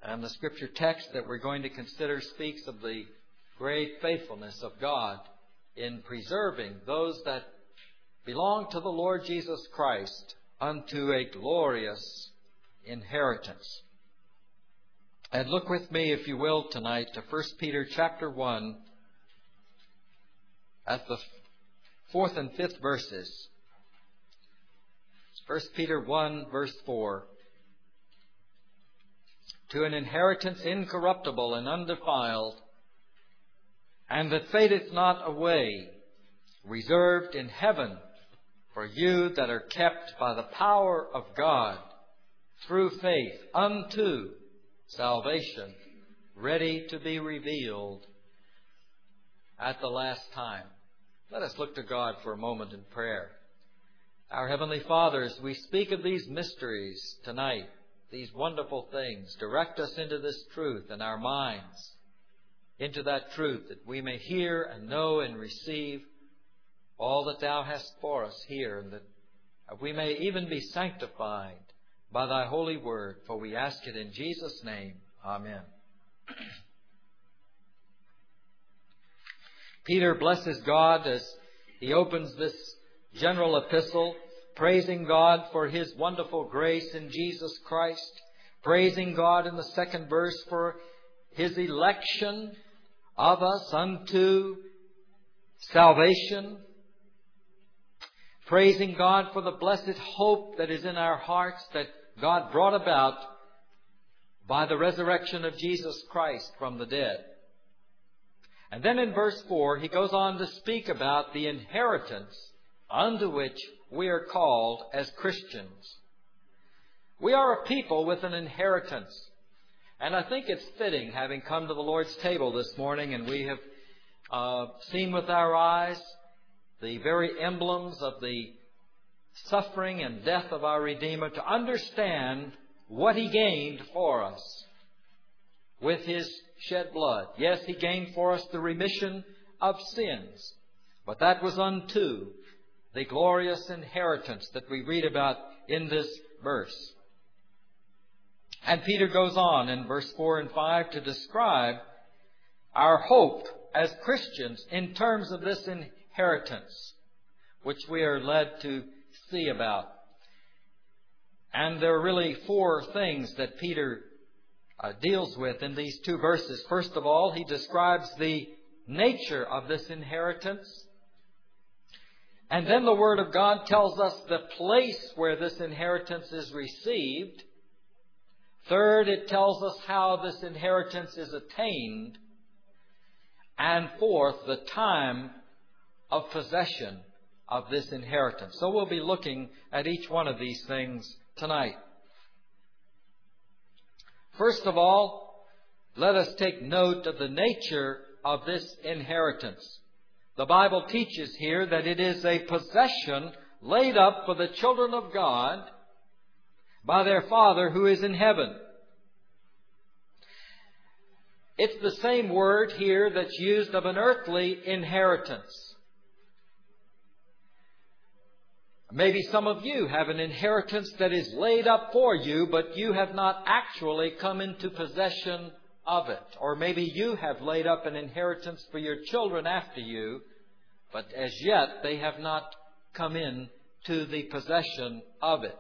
And the scripture text that we're going to consider speaks of the great faithfulness of God in preserving those that belong to the Lord Jesus Christ unto a glorious inheritance. And look with me, if you will, tonight to 1 Peter chapter 1 at the 4th and 5th verses. 1 Peter 1 verse 4. To an inheritance incorruptible and undefiled, and that fadeth not away, reserved in heaven for you that are kept by the power of God through faith unto salvation, ready to be revealed at the last time. Let us look to God for a moment in prayer. Our Heavenly Father, as we speak of these mysteries tonight, these wonderful things, direct us into this truth in our minds, into that truth that we may hear and know and receive all that Thou hast for us here, and that we may even be sanctified by Thy holy word. For we ask it in Jesus' name. Amen. Peter blesses God as he opens this general epistle, praising God for His wonderful grace in Jesus Christ, praising God in the second verse for His election of us unto salvation, praising God for the blessed hope that is in our hearts that God brought about by the resurrection of Jesus Christ from the dead. And then in verse 4, he goes on to speak about the inheritance unto which we are called as Christians. We are a people with an inheritance. And I think it's fitting, having come to the Lord's table this morning, and we have seen with our eyes the very emblems of the suffering and death of our Redeemer, to understand what He gained for us with His shed blood. Yes, He gained for us the remission of sins, but that was unto the glorious inheritance that we read about in this verse. And Peter goes on in verse 4 and 5 to describe our hope as Christians in terms of this inheritance, which we are led to see about. And there are really four things that Peter deals with in these two verses. First of all, he describes the nature of this inheritance. And then the Word of God tells us the place where this inheritance is received. Third, it tells us how this inheritance is attained. And fourth, the time of possession of this inheritance. So we'll be looking at each one of these things tonight. First of all, let us take note of the nature of this inheritance. The Bible teaches here that it is a possession laid up for the children of God by their Father who is in heaven. It's the same word here that's used of an earthly inheritance. Maybe some of you have an inheritance that is laid up for you, but you have not actually come into possession of it. Or maybe you have laid up an inheritance for your children after you, but as yet they have not come in to the possession of it.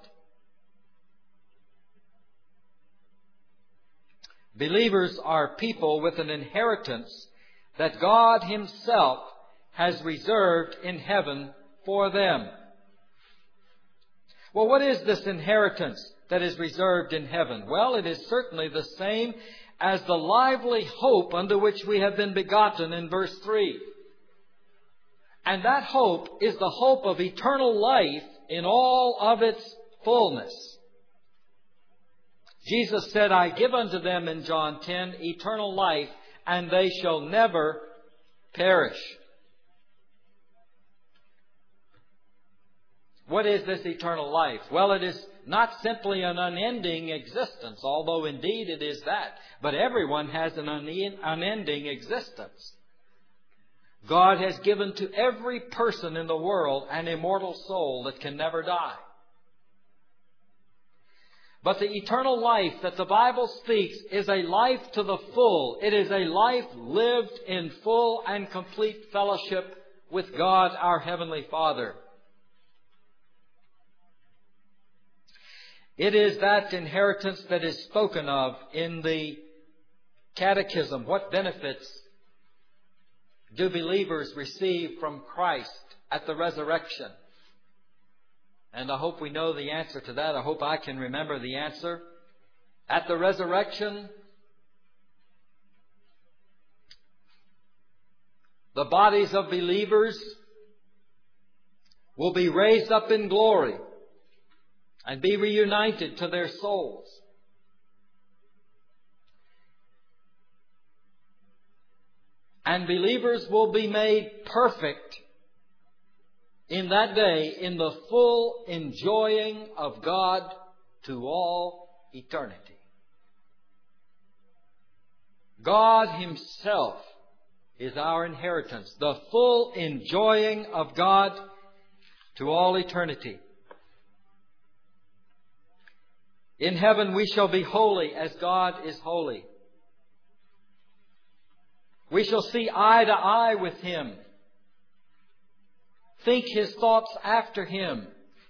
Believers are people with an inheritance that God Himself has reserved in heaven for them. Well, what is this inheritance that is reserved in heaven? Well, it is certainly the same as the lively hope unto which we have been begotten in verse 3. And that hope is the hope of eternal life in all of its fullness. Jesus said, I give unto them in John 10 eternal life, and they shall never perish. What is this eternal life? Well, it is not simply an unending existence, although indeed it is that. But everyone has an unending existence. God has given to every person in the world an immortal soul that can never die. But the eternal life that the Bible speaks is a life to the full. It is a life lived in full and complete fellowship with God, our Heavenly Father. It is that inheritance that is spoken of in the Catechism. What benefits do believers receive from Christ at the resurrection? And I hope we know the answer to that. I hope I can remember the answer. At the resurrection, the bodies of believers will be raised up in glory and be reunited to their souls. And believers will be made perfect in that day in the full enjoying of God to all eternity. God Himself is our inheritance, the full enjoying of God to all eternity. In heaven we shall be holy as God is holy. We shall see eye to eye with Him. Think His thoughts after Him.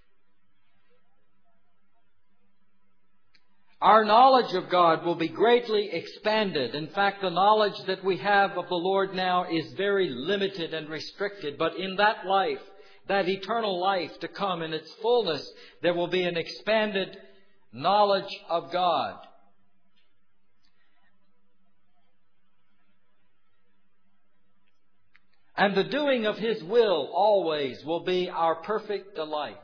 Our knowledge of God will be greatly expanded. In fact, the knowledge that we have of the Lord now is very limited and restricted. But in that life, that eternal life to come in its fullness, there will be an expanded knowledge of God. And the doing of His will always will be our perfect delight.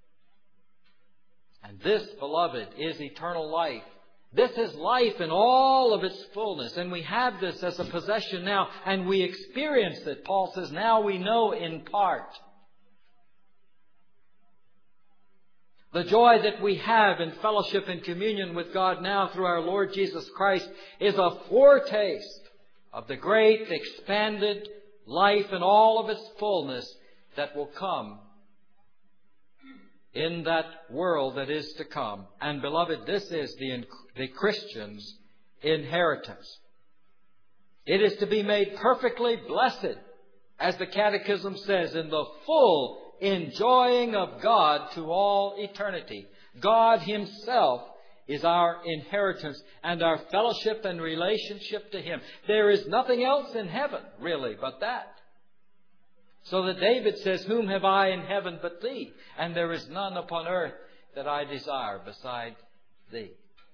And this, beloved, is eternal life. This is life in all of its fullness. And we have this as a possession now. And we experience it. Paul says, now we know in part. The joy that we have in fellowship and communion with God now through our Lord Jesus Christ is a foretaste of the great expanded life in all of its fullness that will come in that world that is to come. And beloved, this is the Christian's inheritance. It is to be made perfectly blessed, as the Catechism says, in the full enjoying of God to all eternity. God Himself is our inheritance and our fellowship and relationship to Him. There is nothing else in heaven, really, but that. So that David says, whom have I in heaven but Thee? And there is none upon earth that I desire beside Thee.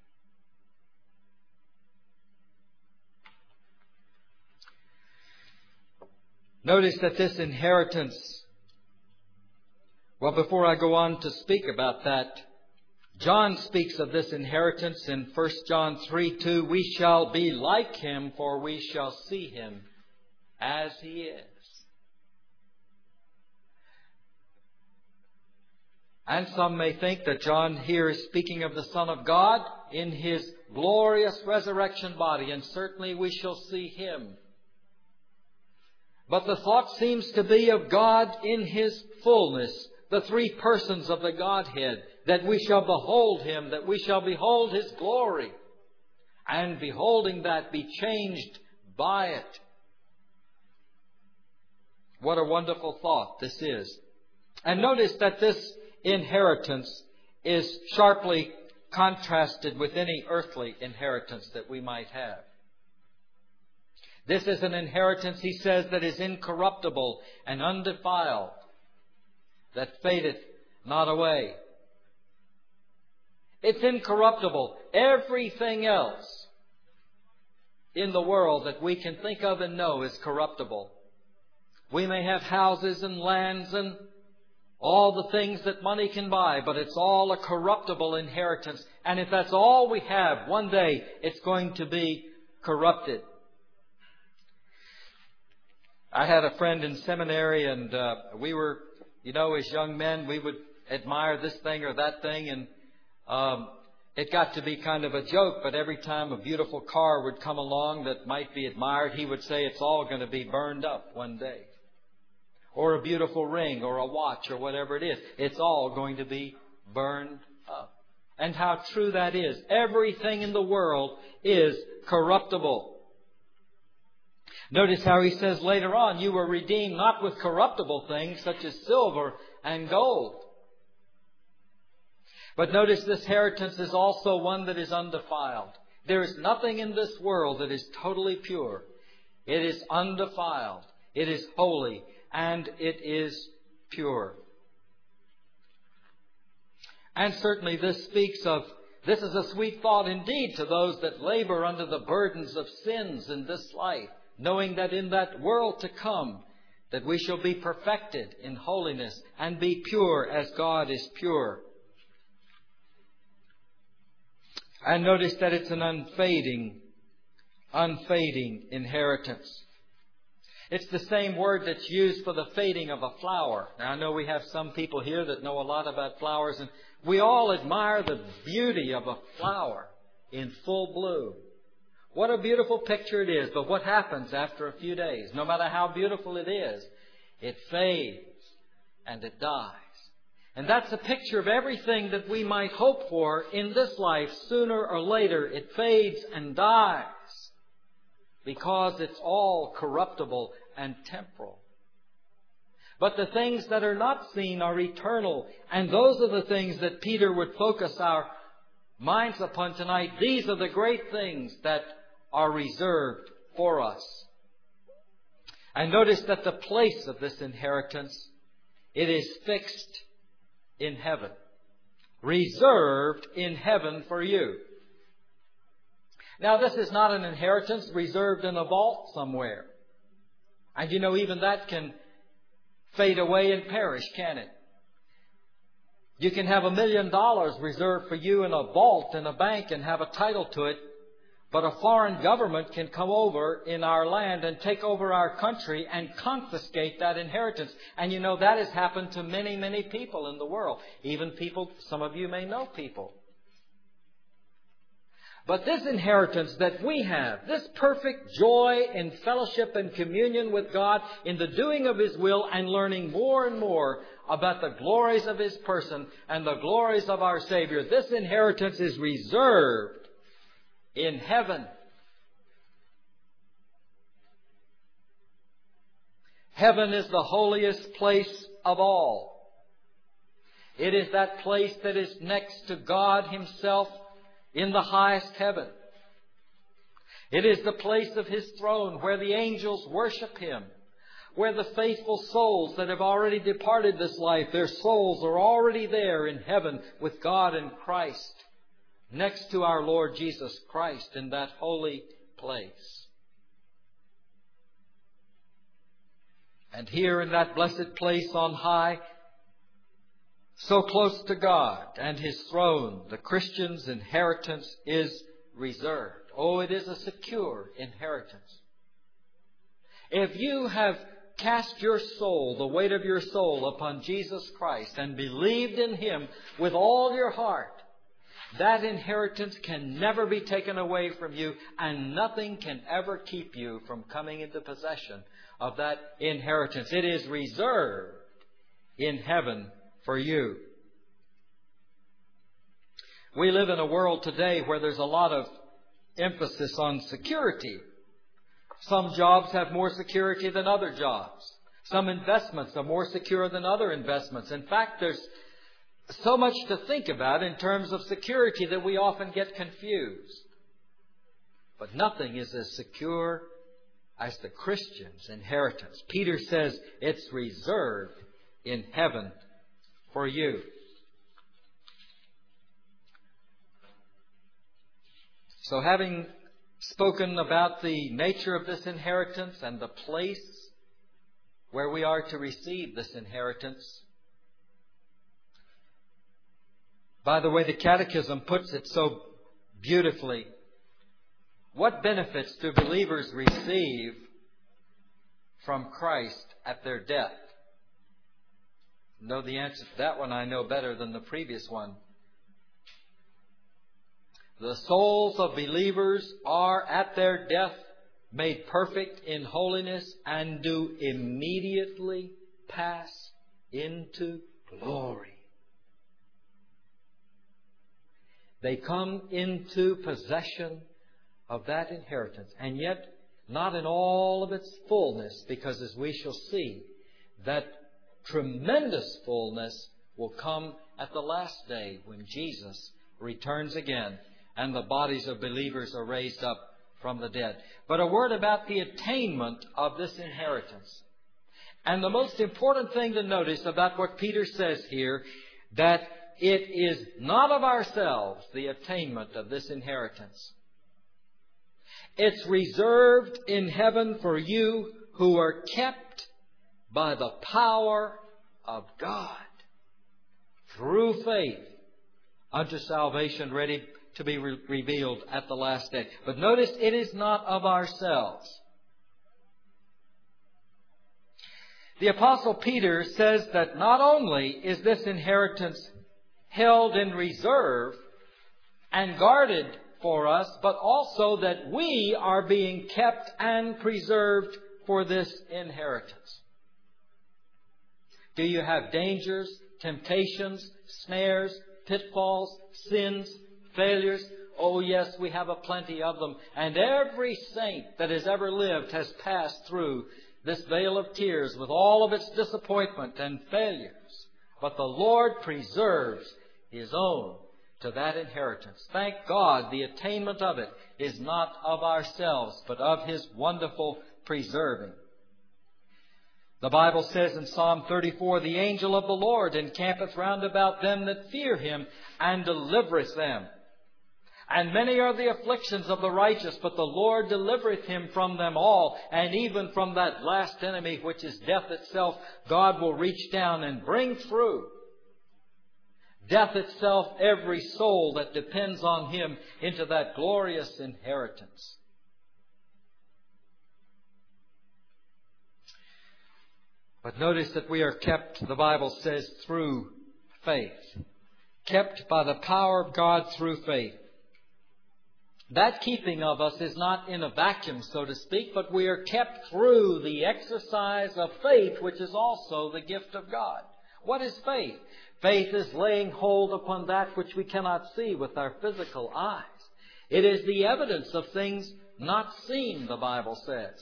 Notice that this inheritance, well, before I go on to speak about that, John speaks of this inheritance in 1 John 3:2. We shall be like Him, for we shall see Him as He is. And some may think that John here is speaking of the Son of God in His glorious resurrection body, and certainly we shall see Him. But the thought seems to be of God in His fullness, the three persons of the Godhead, that we shall behold Him, that we shall behold His glory, and beholding that, be changed by it. What a wonderful thought this is. And notice that this inheritance is sharply contrasted with any earthly inheritance that we might have. This is an inheritance, he says, that is incorruptible and undefiled, that fadeth not away. It's incorruptible. Everything else in the world that we can think of and know is corruptible. We may have houses and lands and all the things that money can buy, but it's all a corruptible inheritance. And if that's all we have, one day it's going to be corrupted. I had a friend in seminary, and we were, as young men, we would admire this thing or that thing, and it got to be kind of a joke, but every time a beautiful car would come along that might be admired, he would say it's all going to be burned up one day. Or a beautiful ring or a watch or whatever it is. It's all going to be burned up. And how true that is. Everything in the world is corruptible. Notice how he says later on, you were redeemed not with corruptible things such as silver and gold. But notice this inheritance is also one that is undefiled. There is nothing in this world that is totally pure. It is undefiled. It is holy. And it is pure. And certainly this is a sweet thought indeed to those that labor under the burdens of sins in this life, knowing that in that world to come, that we shall be perfected in holiness and be pure as God is pure. And notice that it's an unfading inheritance. It's the same word that's used for the fading of a flower. Now, I know we have some people here that know a lot about flowers, and we all admire the beauty of a flower in full bloom. What a beautiful picture it is. But what happens after a few days? No matter how beautiful it is, it fades and it dies. And that's a picture of everything that we might hope for in this life. Sooner or later, it fades and dies because it's all corruptible and temporal. But the things that are not seen are eternal. And those are the things that Peter would focus our minds upon tonight. These are the great things that are reserved for us. And notice that the place of this inheritance, it is fixed in heaven. Reserved in heaven for you. Now, this is not an inheritance reserved in a vault somewhere. And you know, even that can fade away and perish, can it? You can have $1 million reserved for you in a vault in a bank and have a title to it, but a foreign government can come over in our land and take over our country and confiscate that inheritance. And you know, that has happened to many, many people in the world. Even people, some of you may know people. But this inheritance that we have, this perfect joy in fellowship and communion with God in the doing of His will and learning more and more about the glories of His person and the glories of our Savior, this inheritance is reserved in heaven. Heaven is the holiest place of all. It is that place that is next to God Himself in the highest heaven. It is the place of His throne where the angels worship Him, where the faithful souls that have already departed this life, their souls are already there in heaven with God and Christ, next to our Lord Jesus Christ in that holy place. And here in that blessed place on high, so close to God and His throne, the Christian's inheritance is reserved. Oh, it is a secure inheritance. If you have cast your soul, the weight of your soul, upon Jesus Christ and believed in Him with all your heart, that inheritance can never be taken away from you, and nothing can ever keep you from coming into possession of that inheritance. It is reserved in heaven for you. We live in a world today where there's a lot of emphasis on security. Some jobs have more security than other jobs. Some investments are more secure than other investments. In fact, there's so much to think about in terms of security that we often get confused. But nothing is as secure as the Christian's inheritance. Peter says it's reserved in heaven for you. So having spoken about the nature of this inheritance and the place where we are to receive this inheritance, by the way, the Catechism puts it so beautifully. What benefits do believers receive from Christ at their death? Know the answer to that one I know better than the previous one. The souls of believers are at their death made perfect in holiness and do immediately pass into glory. They come into possession of that inheritance, and yet not in all of its fullness, because as we shall see, that tremendous fullness will come at the last day when Jesus returns again and the bodies of believers are raised up from the dead. But a word about the attainment of this inheritance. And the most important thing to notice about what Peter says here, that it is not of ourselves, the attainment of this inheritance. It's reserved in heaven for you who are kept by the power of God through faith unto salvation, ready to be revealed at the last day. But notice, it is not of ourselves. The Apostle Peter says that not only is this inheritance held in reserve and guarded for us, but also that we are being kept and preserved for this inheritance. Do you have dangers, temptations, snares, pitfalls, sins, failures? Oh yes, we have a plenty of them. And every saint that has ever lived has passed through this vale of tears with all of its disappointment and failures. But the Lord preserves His own to that inheritance. Thank God, the attainment of it is not of ourselves, but of His wonderful preserving. The Bible says in Psalm 34, the angel of the Lord encampeth round about them that fear Him, and delivereth them. And many are the afflictions of the righteous, but the Lord delivereth him from them all. And even from that last enemy, which is death itself, God will reach down and bring through death itself every soul that depends on Him into that glorious inheritance. But notice that we are kept, the Bible says, through faith. Kept by the power of God through faith. That keeping of us is not in a vacuum, so to speak, but we are kept through the exercise of faith, which is also the gift of God. What is faith? Faith is laying hold upon that which we cannot see with our physical eyes. It is the evidence of things not seen, the Bible says.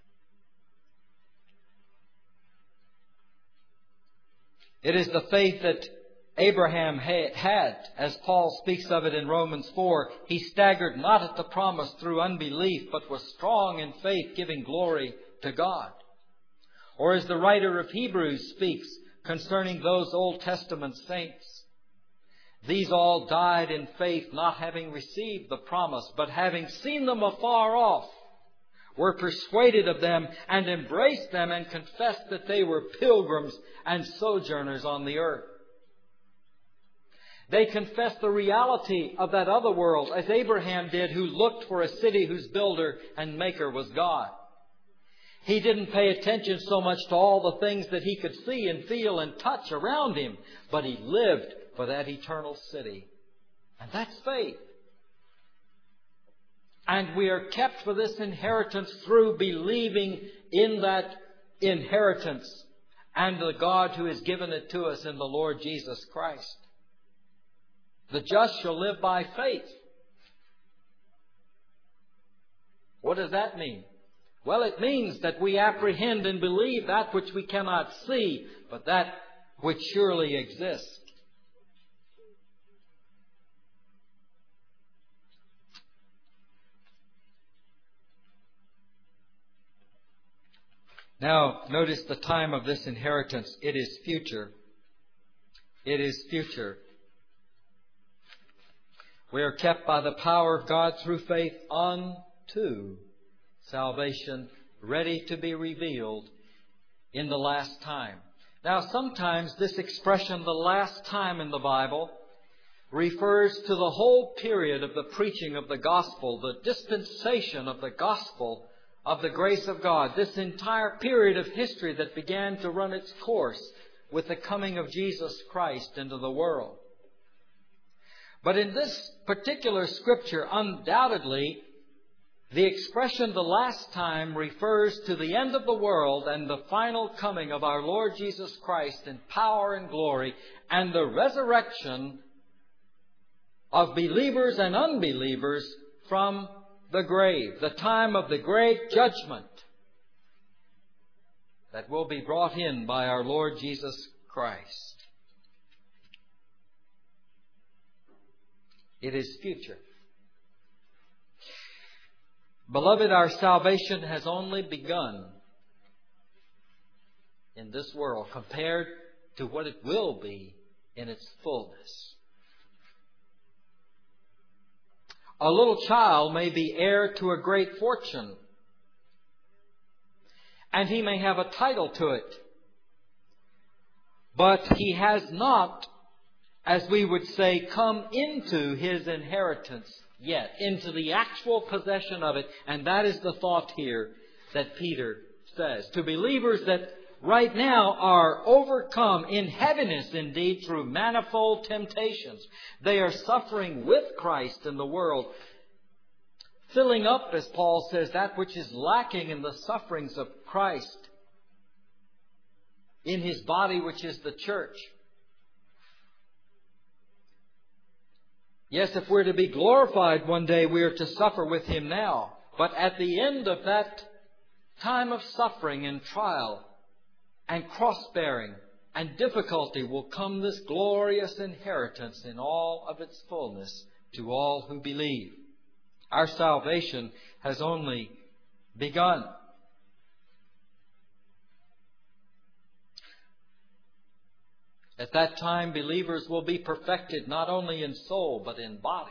It is the faith that Abraham had, as Paul speaks of it in Romans 4. He staggered not at the promise through unbelief, but was strong in faith, giving glory to God. Or as the writer of Hebrews speaks concerning those Old Testament saints, these all died in faith, not having received the promise, but having seen them afar off, were persuaded of them and embraced them and confessed that they were pilgrims and sojourners on the earth. They confessed the reality of that other world, as Abraham did, who looked for a city whose builder and maker was God. He didn't pay attention so much to all the things that he could see and feel and touch around him, but he lived for that eternal city. And that's faith. And we are kept for this inheritance through believing in that inheritance and the God who has given it to us in the Lord Jesus Christ. The just shall live by faith. What does that mean? Well, it means that we apprehend and believe that which we cannot see, but that which surely exists. Now, notice the time of this inheritance. It is future. It is future. We are kept by the power of God through faith unto salvation, ready to be revealed in the last time. Now, sometimes this expression, the last time in the Bible, refers to the whole period of the preaching of the gospel, the dispensation of the gospel of the grace of God. This entire period of history that began to run its course with the coming of Jesus Christ into the world. But in this particular scripture, undoubtedly, the expression the last time refers to the end of the world and the final coming of our Lord Jesus Christ in power and glory and the resurrection of believers and unbelievers from the grave, the time of the great judgment that will be brought in by our Lord Jesus Christ. It is future. Beloved, our salvation has only begun in this world compared to what it will be in its fullness. A little child may be heir to a great fortune, and he may have a title to it, but he has not, as we would say, come into his inheritance yet, into the actual possession of it. And that is the thought here that Peter says. To believers that right now are overcome in heaviness indeed through manifold temptations. They are suffering with Christ in the world, filling up, as Paul says, that which is lacking in the sufferings of Christ in His body, which is the church. Yes, if we're to be glorified one day, we are to suffer with Him now. But at the end of that time of suffering and trial and cross-bearing and difficulty will come this glorious inheritance in all of its fullness to all who believe. Our salvation has only begun. At that time, believers will be perfected not only in soul but in body.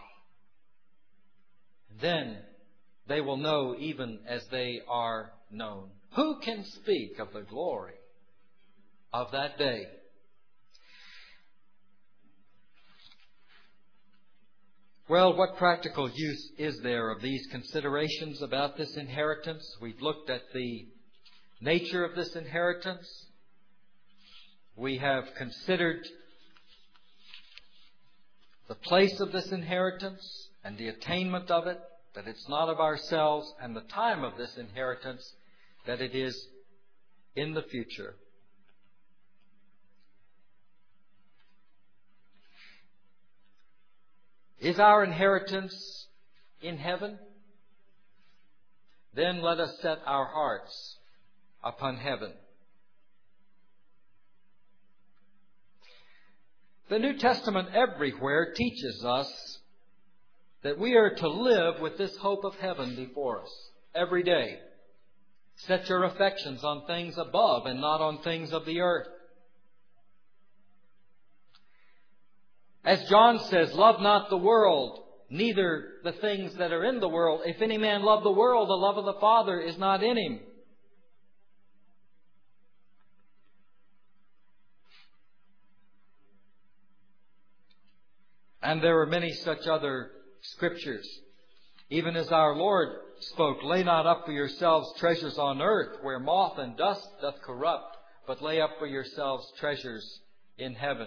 Then they will know even as they are known. Who can speak of the glory of that day? Well, what practical use is there of these considerations about this inheritance? We've looked at the nature of this inheritance. We have considered the place of this inheritance and the attainment of it, that it's not of ourselves, and the time of this inheritance, that it is in the future. Is our inheritance in heaven? Then let us set our hearts upon heaven. The New Testament everywhere teaches us that we are to live with this hope of heaven before us every day. Set your affections on things above and not on things of the earth. As John says, love not the world, neither the things that are in the world. If any man love the world, the love of the Father is not in him. And there are many such other scriptures. Even as our Lord spoke, lay not up for yourselves treasures on earth, where moth and dust doth corrupt, but lay up for yourselves treasures in heaven.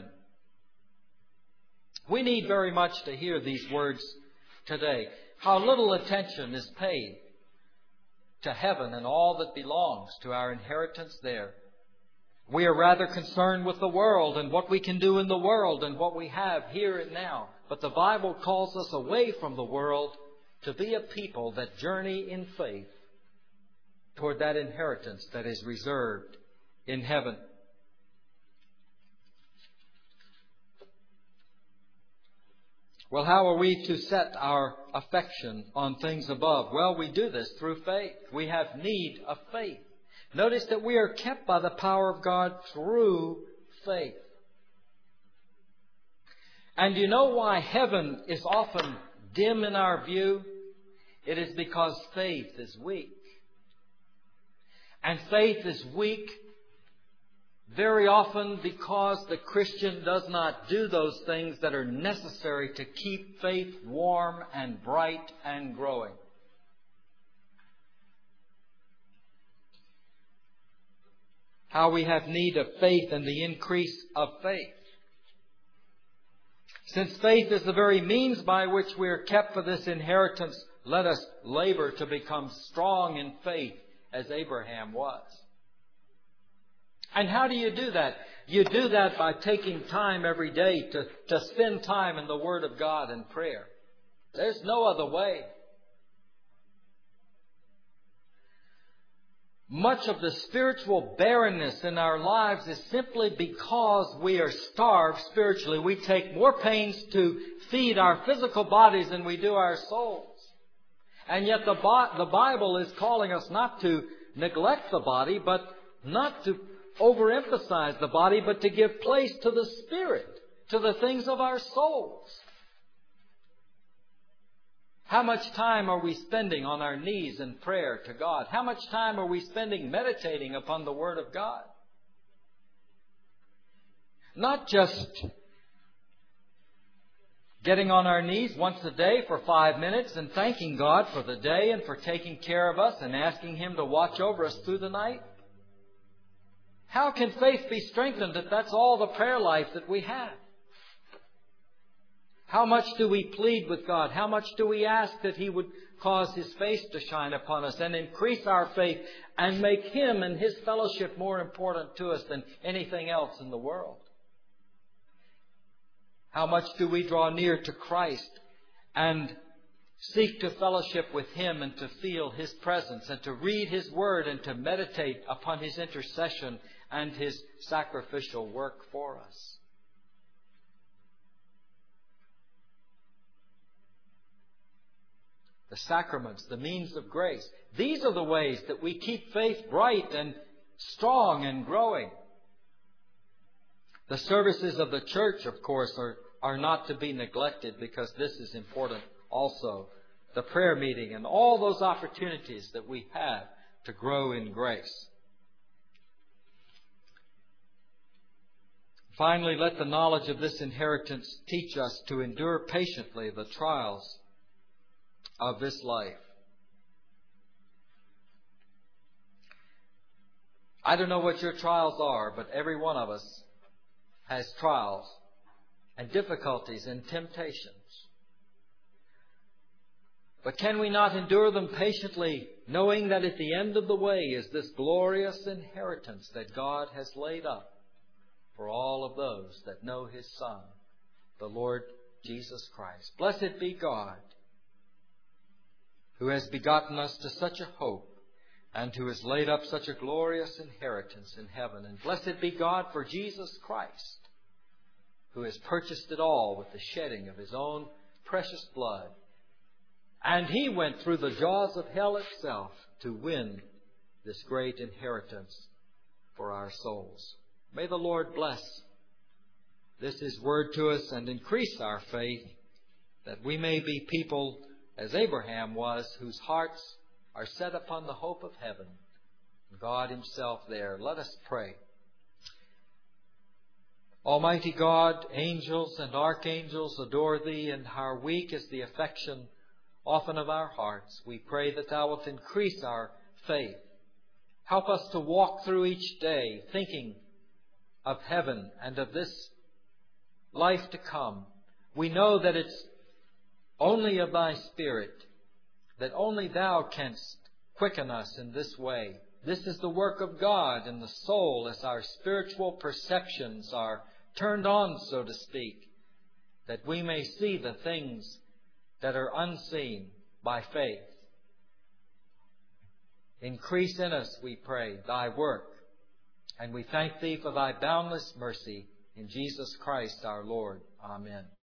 We need very much to hear these words today. How little attention is paid to heaven and all that belongs to our inheritance there. We are rather concerned with the world and what we can do in the world and what we have here and now. But the Bible calls us away from the world to be a people that journey in faith toward that inheritance that is reserved in heaven. Well, how are we to set our affection on things above? Well, we do this through faith. We have need of faith. Notice that we are kept by the power of God through faith. And you know why heaven is often dim in our view? It is because faith is weak. And faith is weak very often because the Christian does not do those things that are necessary to keep faith warm and bright and growing. How we have need of faith and the increase of faith. Since faith is the very means by which we are kept for this inheritance, let us labor to become strong in faith as Abraham was. And how do you do that? You do that by taking time every day to spend time in the Word of God and prayer. There's no other way. Much of the spiritual barrenness in our lives is simply because we are starved spiritually. We take more pains to feed our physical bodies than we do our souls. And yet the Bible is calling us not to neglect the body, but not to overemphasize the body, but to give place to the Spirit, to the things of our souls. How much time are we spending on our knees in prayer to God? How much time are we spending meditating upon the Word of God? Not just getting on our knees once a day for 5 minutes and thanking God for the day and for taking care of us and asking Him to watch over us through the night. How can faith be strengthened if that's all the prayer life that we have? How much do we plead with God? How much do we ask that He would cause His face to shine upon us and increase our faith and make Him and His fellowship more important to us than anything else in the world? How much do we draw near to Christ and seek to fellowship with Him and to feel His presence and to read His Word and to meditate upon His intercession and His sacrificial work for us? The sacraments, the means of grace. These are the ways that we keep faith bright and strong and growing. The services of the church, of course, are not to be neglected because this is important also. The prayer meeting and all those opportunities that we have to grow in grace. Finally, let the knowledge of this inheritance teach us to endure patiently the trials of this life. I don't know what your trials are, but every one of us has trials and difficulties and temptations. But can we not endure them patiently, knowing that at the end of the way is this glorious inheritance that God has laid up for all of those that know His Son, the Lord Jesus Christ? Blessed be God, who has begotten us to such a hope and who has laid up such a glorious inheritance in heaven. And blessed be God for Jesus Christ, who has purchased it all with the shedding of His own precious blood. And He went through the jaws of hell itself to win this great inheritance for our souls. May the Lord bless this His word to us and increase our faith, that we may be people as Abraham was, whose hearts are set upon the hope of heaven, God Himself there. Let us pray. Almighty God, angels and archangels adore Thee, and how weak is the affection often of our hearts. We pray that Thou wilt increase our faith. Help us to walk through each day thinking of heaven and of this life to come. We know that it's only of Thy Spirit, that only Thou canst quicken us in this way. This is the work of God in the soul as our spiritual perceptions are turned on, so to speak, that we may see the things that are unseen by faith. Increase in us, we pray, Thy work, and we thank Thee for Thy boundless mercy in Jesus Christ our Lord. Amen.